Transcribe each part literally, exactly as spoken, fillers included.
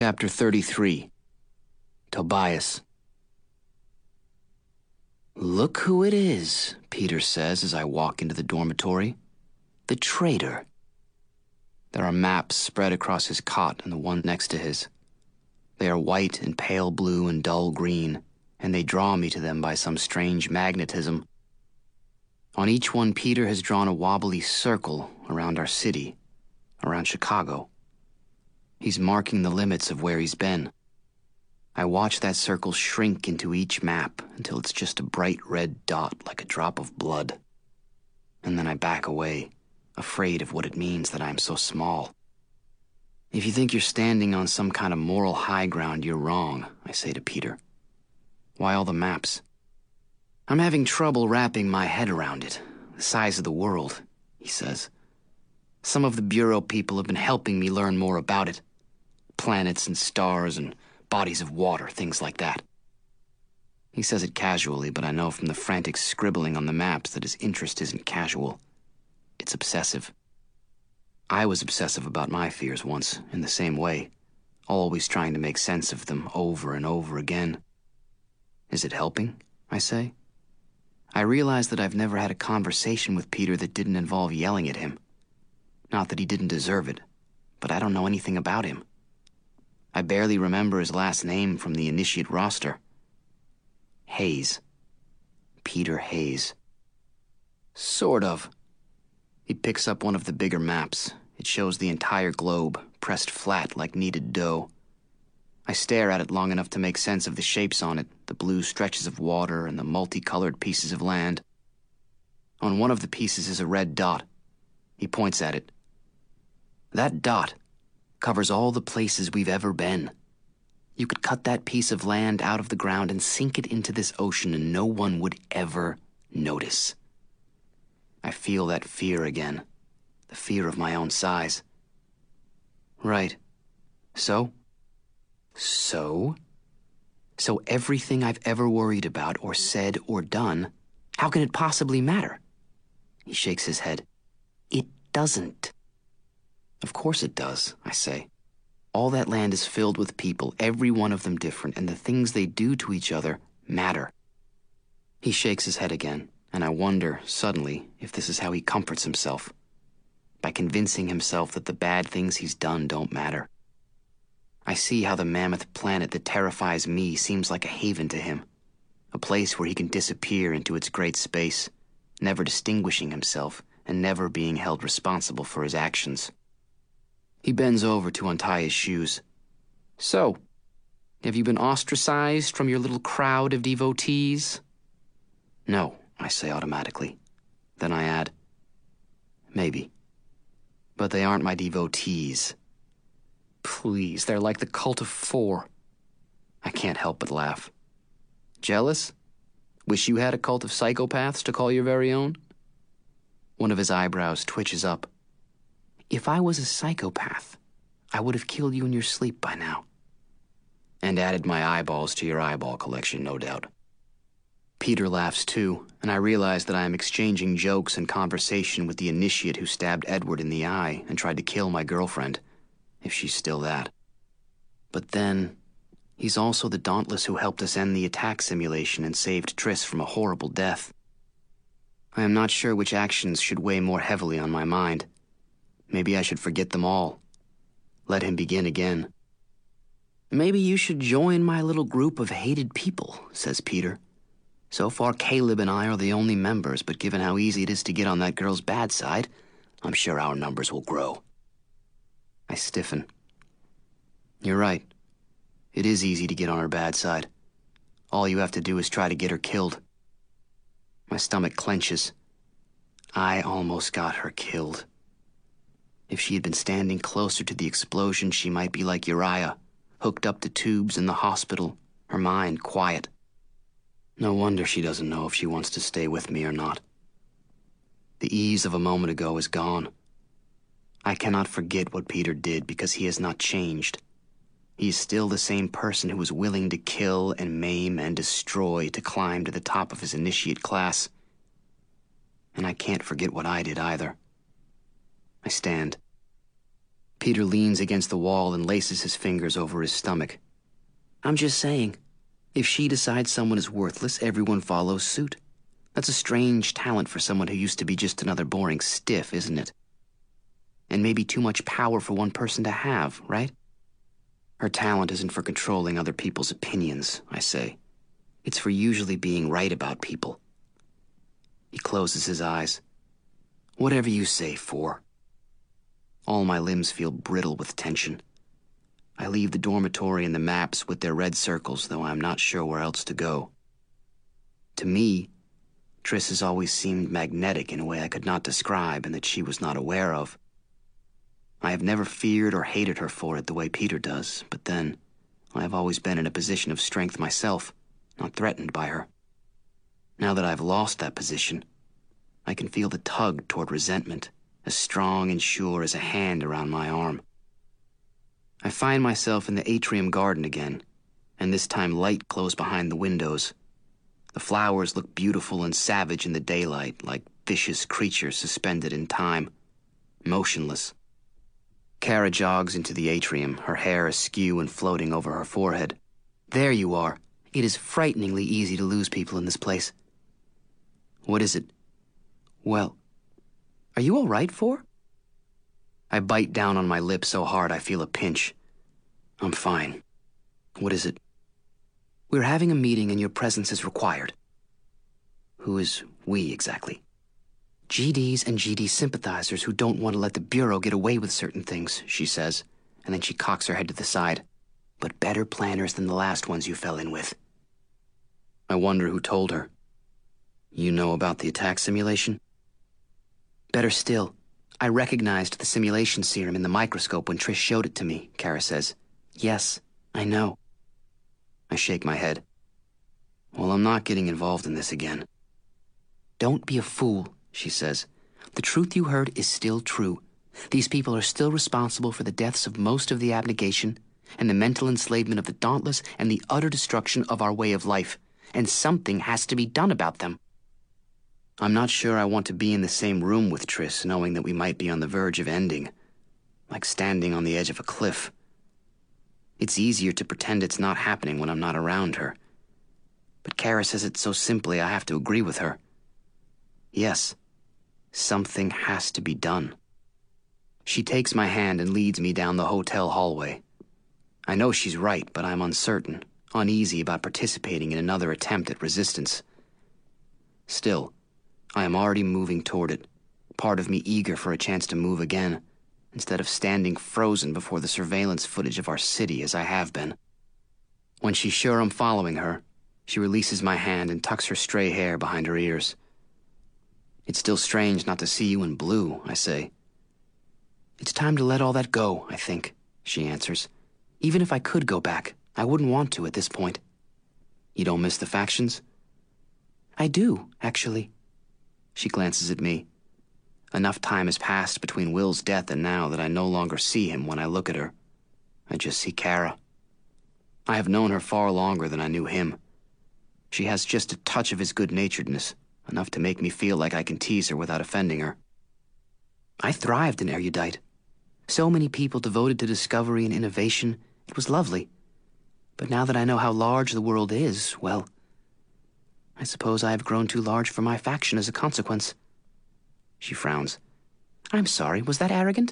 Chapter thirty-three. Tobias. "Look who it is," Peter says as I walk into the dormitory. "The traitor." There are maps spread across his cot and the one next to his. They are white and pale blue and dull green, and they draw me to them by some strange magnetism. On each one, Peter has drawn a wobbly circle around our city, around Chicago. He's marking the limits of where he's been. I watch that circle shrink into each map until it's just a bright red dot like a drop of blood. And then I back away, afraid of what it means that I'm so small. "If you think you're standing on some kind of moral high ground, you're wrong," I say to Peter. "Why all the maps?" "I'm having trouble wrapping my head around it. The size of the world," he says. "Some of the Bureau people have been helping me learn more about it. Planets and stars and bodies of water, things like that." He says it casually, but I know from the frantic scribbling on the maps that his interest isn't casual. It's obsessive. I was obsessive about my fears once, in the same way, always trying to make sense of them over and over again. "Is it helping?" I say. I realize that I've never had a conversation with Peter that didn't involve yelling at him. Not that he didn't deserve it, but I don't know anything about him. I barely remember his last name from the initiate roster. Hayes. Peter Hayes. Sort of. He picks up one of the bigger maps. It shows the entire globe, pressed flat like kneaded dough. I stare at it long enough to make sense of the shapes on it, the blue stretches of water and the multicolored pieces of land. On one of the pieces is a red dot. He points at it. "That dot covers all the places we've ever been. You could cut that piece of land out of the ground and sink it into this ocean and no one would ever notice." I feel that fear again, the fear of my own size. "Right. So?" So? So everything I've ever worried about or said or done, how can it possibly matter? He shakes his head. "It doesn't." "Of course it does," I say. "All that land is filled with people, every one of them different, and the things they do to each other matter." He shakes his head again, and I wonder, suddenly, if this is how he comforts himself, by convincing himself that the bad things he's done don't matter. I see how the mammoth planet that terrifies me seems like a haven to him, a place where he can disappear into its great space, never distinguishing himself and never being held responsible for his actions. He bends over to untie his shoes. "So, have you been ostracized from your little crowd of devotees?" "No," I say automatically. Then I add, "Maybe. But they aren't my devotees." "Please, they're like the cult of four." I can't help but laugh. "Jealous? Wish you had a cult of psychopaths to call your very own?" One of his eyebrows twitches up. "If I was a psychopath, I would have killed you in your sleep by now." "And added my eyeballs to your eyeball collection, no doubt." Peter laughs too, and I realize that I am exchanging jokes and conversation with the initiate who stabbed Edward in the eye and tried to kill my girlfriend, if she's still that. But then, he's also the Dauntless who helped us end the attack simulation and saved Triss from a horrible death. I am not sure which actions should weigh more heavily on my mind. Maybe I should forget them all. Let him begin again. "Maybe you should join my little group of hated people," says Peter. "So far, Caleb and I are the only members, but given how easy it is to get on that girl's bad side, I'm sure our numbers will grow." I stiffen. "You're right. It is easy to get on her bad side. All you have to do is try to get her killed." My stomach clenches. I almost got her killed. If she had been standing closer to the explosion, she might be like Uriah, hooked up to tubes in the hospital, her mind quiet. No wonder she doesn't know if she wants to stay with me or not. The ease of a moment ago is gone. I cannot forget what Peter did because he has not changed. He is still the same person who was willing to kill and maim and destroy to climb to the top of his initiate class. And I can't forget what I did either. I stand. Peter leans against the wall and laces his fingers over his stomach. I'm just saying, if she decides someone is worthless, everyone follows suit. That's a strange talent for someone who used to be just another boring stiff, isn't it? And maybe too much power for one person to have, right? Her talent isn't for controlling other people's opinions, I say. It's for usually being right about people. He closes his eyes. Whatever you say, For. All my limbs feel brittle with tension. I leave the dormitory and the maps with their red circles, though I'm not sure where else to go. To me, Triss has always seemed magnetic in a way I could not describe and that she was not aware of. I have never feared or hated her for it the way Peter does, but then, I have always been in a position of strength myself, not threatened by her. Now that I've lost that position, I can feel the tug toward resentment, as strong and sure as a hand around my arm. I find myself in the atrium garden again, and this time light glows behind the windows. The flowers look beautiful and savage in the daylight, like vicious creatures suspended in time, motionless. Kara jogs into the atrium, her hair askew and floating over her forehead. There you are. It is frighteningly easy to lose people in this place. What is it? Well, are you all right, For? I bite down on my lip so hard I feel a pinch. I'm fine. What is it? We're having a meeting and your presence is required. Who is we, exactly? G Ds and G D sympathizers who don't want to let the Bureau get away with certain things, she says, and then she cocks her head to the side. But better planners than the last ones you fell in with. I wonder who told her. You know about the attack simulation? Better still, I recognized the simulation serum in the microscope when Trish showed it to me, Kara says. Yes, I know. I shake my head. Well, I'm not getting involved in this again. Don't be a fool, she says. The truth you heard is still true. These people are still responsible for the deaths of most of the abnegation, and the mental enslavement of the Dauntless, and the utter destruction of our way of life. And something has to be done about them. I'm not sure I want to be in the same room with Triss, knowing that we might be on the verge of ending. Like standing on the edge of a cliff. It's easier to pretend it's not happening when I'm not around her. But Kara says it so simply I have to agree with her. Yes, something has to be done. She takes my hand and leads me down the hotel hallway. I know she's right, but I'm uncertain, uneasy about participating in another attempt at resistance. Still, I am already moving toward it, part of me eager for a chance to move again, instead of standing frozen before the surveillance footage of our city as I have been. When she's sure I'm following her, she releases my hand and tucks her stray hair behind her ears. It's still strange not to see you in blue, I say. It's time to let all that go, I think, she answers. Even if I could go back, I wouldn't want to at this point. You don't miss the factions? I do, actually. She glances at me. Enough time has passed between Will's death and now that I no longer see him when I look at her. I just see Kara. I have known her far longer than I knew him. She has just a touch of his good-naturedness, enough to make me feel like I can tease her without offending her. I thrived in Erudite. So many people devoted to discovery and innovation. It was lovely. But now that I know how large the world is, well, I suppose I have grown too large for my faction as a consequence. She frowns. I'm sorry, was that arrogant?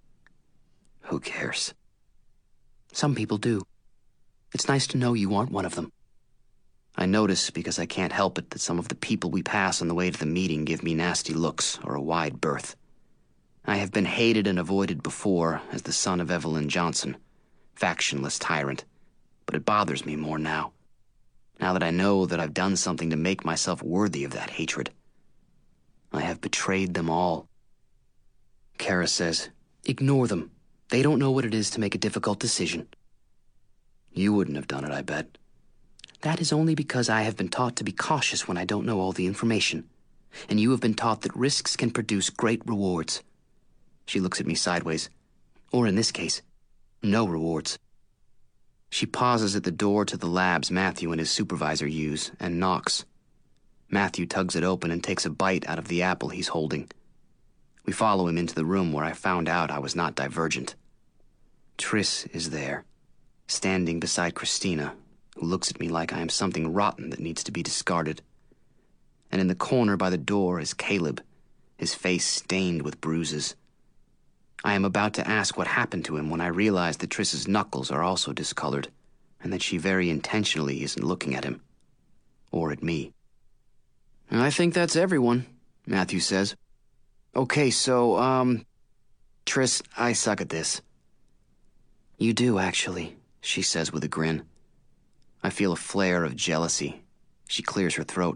Who cares? Some people do. It's nice to know you aren't one of them. I notice, because I can't help it, that some of the people we pass on the way to the meeting give me nasty looks or a wide berth. I have been hated and avoided before as the son of Evelyn Johnson, factionless tyrant, but it bothers me more now. Now that I know that I've done something to make myself worthy of that hatred. I have betrayed them all. Kara says, ignore them. They don't know what it is to make a difficult decision. You wouldn't have done it, I bet. That is only because I have been taught to be cautious when I don't know all the information. And you have been taught that risks can produce great rewards. She looks at me sideways. Or in this case, no rewards. She pauses at the door to the labs Matthew and his supervisor use and knocks. Matthew tugs it open and takes a bite out of the apple he's holding. We follow him into the room where I found out I was not divergent. Triss is there, standing beside Christina, who looks at me like I am something rotten that needs to be discarded. And in the corner by the door is Caleb, his face stained with bruises. I am about to ask what happened to him when I realize that Triss's knuckles are also discolored, and that she very intentionally isn't looking at him. Or at me. I think that's everyone, Matthew says. Okay, so, um... Triss, I suck at this. You do, actually, she says with a grin. I feel a flare of jealousy. She clears her throat.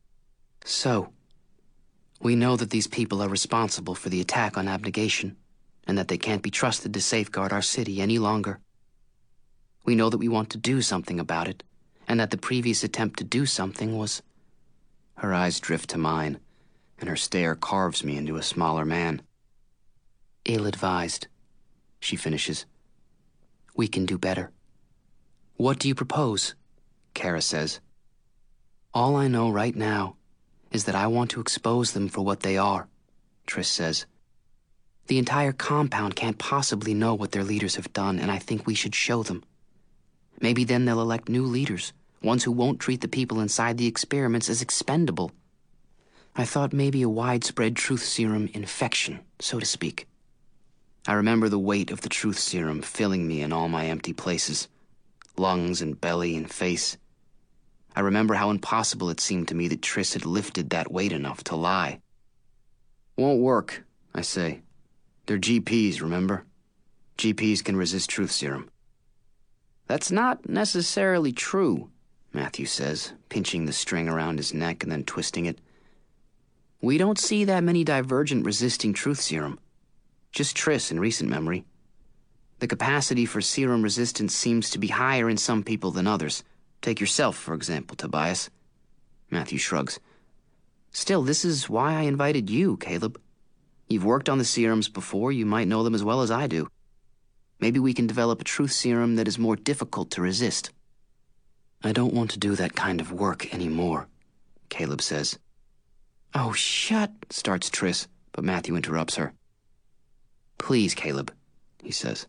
So, we know that these people are responsible for the attack on Abnegation, and that they can't be trusted to safeguard our city any longer. We know that we want to do something about it, and that the previous attempt to do something was... Her eyes drift to mine, and her stare carves me into a smaller man. Ill-advised, she finishes. We can do better. What do you propose? Kara says. All I know right now is that I want to expose them for what they are, Triss says. The entire compound can't possibly know what their leaders have done, and I think we should show them. Maybe then they'll elect new leaders, ones who won't treat the people inside the experiments as expendable. I thought maybe a widespread truth serum infection, so to speak. I remember the weight of the truth serum filling me in all my empty places, lungs and belly and face. I remember how impossible it seemed to me that Triss had lifted that weight enough to lie. Won't work, I say. They're G Ps, remember? G Ps can resist truth serum. That's not necessarily true, Matthew says, pinching the string around his neck and then twisting it. We don't see that many Divergent resisting truth serum. Just Triss in recent memory. The capacity for serum resistance seems to be higher in some people than others. Take yourself, for example, Tobias. Matthew shrugs. Still, this is why I invited you, Caleb. You've worked on the serums before, you might know them as well as I do. Maybe we can develop a truth serum that is more difficult to resist. I don't want to do that kind of work anymore, Caleb says. Oh, shut, starts Triss, but Matthew interrupts her. Please, Caleb, he says.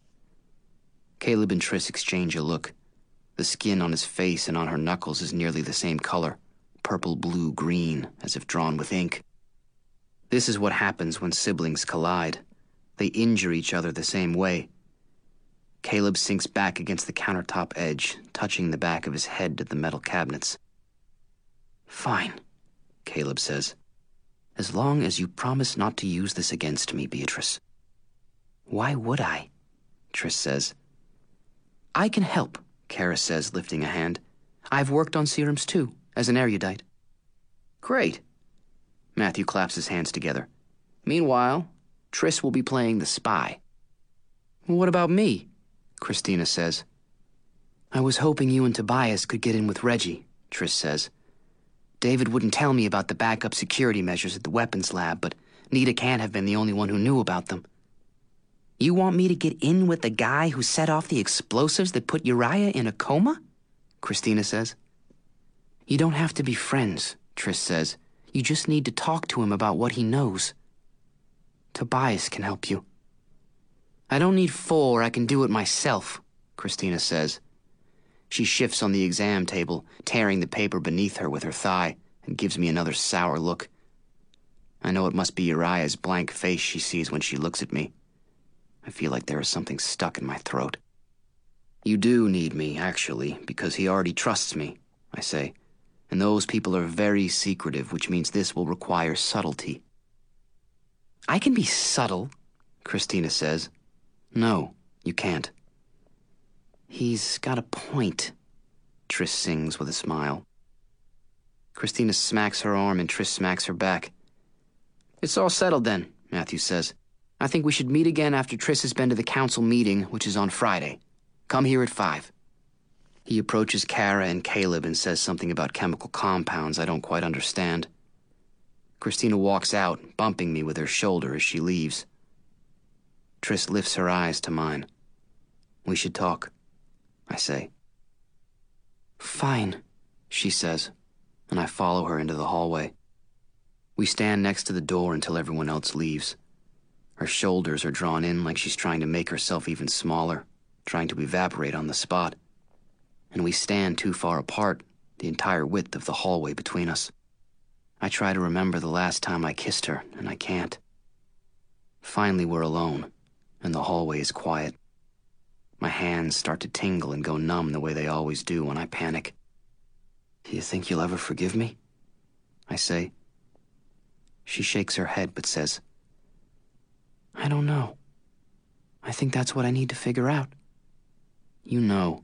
Caleb and Triss exchange a look. The skin on his face and on her knuckles is nearly the same color, purple, blue, green, as if drawn with ink. This is what happens when siblings collide. They injure each other the same way. Caleb sinks back against the countertop edge, touching the back of his head to the metal cabinets. Fine, Caleb says. As long as you promise not to use this against me, Beatrice. Why would I? Triss says. I can help, Kara says, lifting a hand. I've worked on serums too, as an erudite. Great. Matthew claps his hands together. Meanwhile, Triss will be playing the spy. What about me? Christina says. I was hoping you and Tobias could get in with Reggie, Triss says. David wouldn't tell me about the backup security measures at the weapons lab, but Nita can't have been the only one who knew about them. You want me to get in with the guy who set off the explosives that put Uriah in a coma? Christina says. You don't have to be friends, Triss says. You just need to talk to him about what he knows. Tobias can help you. I don't need four, I can do it myself, Christina says. She shifts on the exam table, tearing the paper beneath her with her thigh, and gives me another sour look. I know it must be Uriah's blank face she sees when she looks at me. I feel like there is something stuck in my throat. You do need me, actually, because he already trusts me, I say. And those people are very secretive, which means this will require subtlety. I can be subtle, Christina says. No, you can't. He's got a point, Triss sings with a smile. Christina smacks her arm and Triss smacks her back. It's all settled then, Matthew says. I think we should meet again after Triss has been to the council meeting, which is on Friday. Come here at five. He approaches Kara and Caleb and says something about chemical compounds I don't quite understand. Christina walks out, bumping me with her shoulder as she leaves. Triss lifts her eyes to mine. We should talk, I say. Fine, she says, and I follow her into the hallway. We stand next to the door until everyone else leaves. Her shoulders are drawn in like she's trying to make herself even smaller, trying to evaporate on the spot. And we stand too far apart, the entire width of the hallway between us. I try to remember the last time I kissed her, and I can't. Finally, we're alone, and the hallway is quiet. My hands start to tingle and go numb the way they always do when I panic. "Do you think you'll ever forgive me?" I say. She shakes her head but says, "I don't know. I think that's what I need to figure out. You know.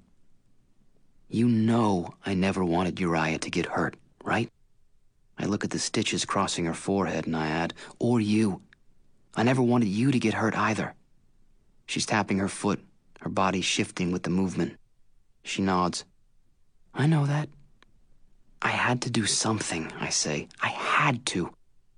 You know I never wanted Uriah to get hurt, right?" I look at the stitches crossing her forehead and I add, "Or you. I never wanted you to get hurt either." She's tapping her foot, her body shifting with the movement. She nods. "I know that." "I had to do something," I say. "I had to."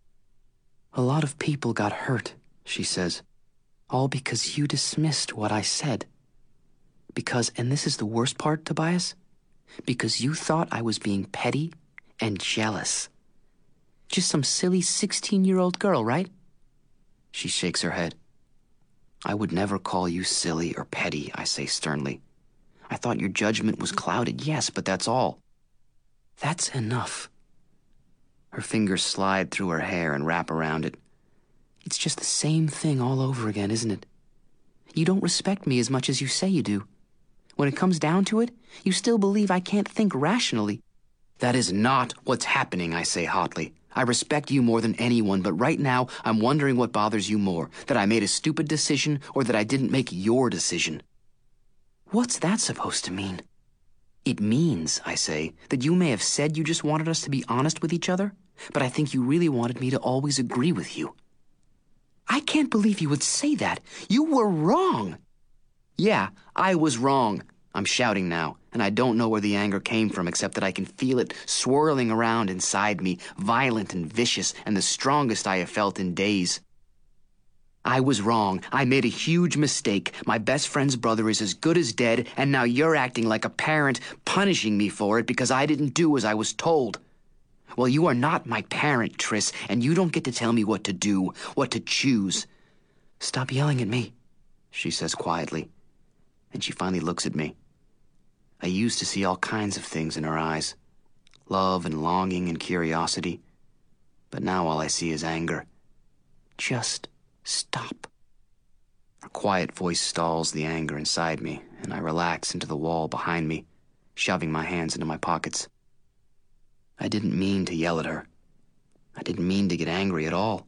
"A lot of people got hurt," she says, "all because you dismissed what I said. Because, and this is the worst part, Tobias, because you thought I was being petty and jealous. Just some silly sixteen-year-old girl, right?" She shakes her head. "I would never call you silly or petty," I say sternly. "I thought your judgment was clouded, yes, but that's all." "That's enough." Her fingers slide through her hair and wrap around it. "It's just the same thing all over again, isn't it? You don't respect me as much as you say you do. When it comes down to it, you still believe I can't think rationally." "That is not what's happening," I say hotly. "I respect you more than anyone, but right now I'm wondering what bothers you more, that I made a stupid decision or that I didn't make your decision." "What's that supposed to mean?" "It means," I say, "that you may have said you just wanted us to be honest with each other, but I think you really wanted me to always agree with you." "I can't believe you would say that. You were wrong." "Yeah, I was wrong." I'm shouting now, and I don't know where the anger came from except that I can feel it swirling around inside me, violent and vicious, and the strongest I have felt in days. "I was wrong. I made a huge mistake. My best friend's brother is as good as dead, and now you're acting like a parent, punishing me for it because I didn't do as I was told. Well, you are not my parent, Tris, and you don't get to tell me what to do, what to choose." "Stop yelling at me," she says quietly, and she finally looks at me. I used to see all kinds of things in her eyes, love and longing and curiosity, but now all I see is anger. "Just stop." Her quiet voice stalls the anger inside me, and I relax into the wall behind me, shoving my hands into my pockets. I didn't mean to yell at her. I didn't mean to get angry at all.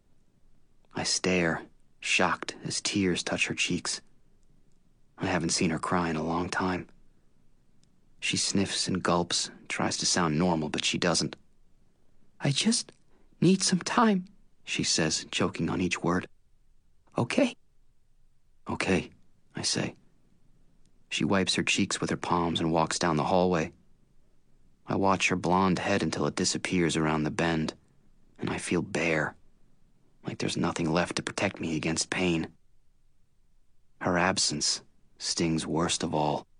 I stare, shocked as tears touch her cheeks. I haven't seen her cry in a long time. She sniffs and gulps, tries to sound normal, but she doesn't. "I just need some time," she says, choking on each word. "Okay." "Okay," I say. She wipes her cheeks with her palms and walks down the hallway. I watch her blonde head until it disappears around the bend, and I feel bare, like there's nothing left to protect me against pain. Her absence stings worst of all.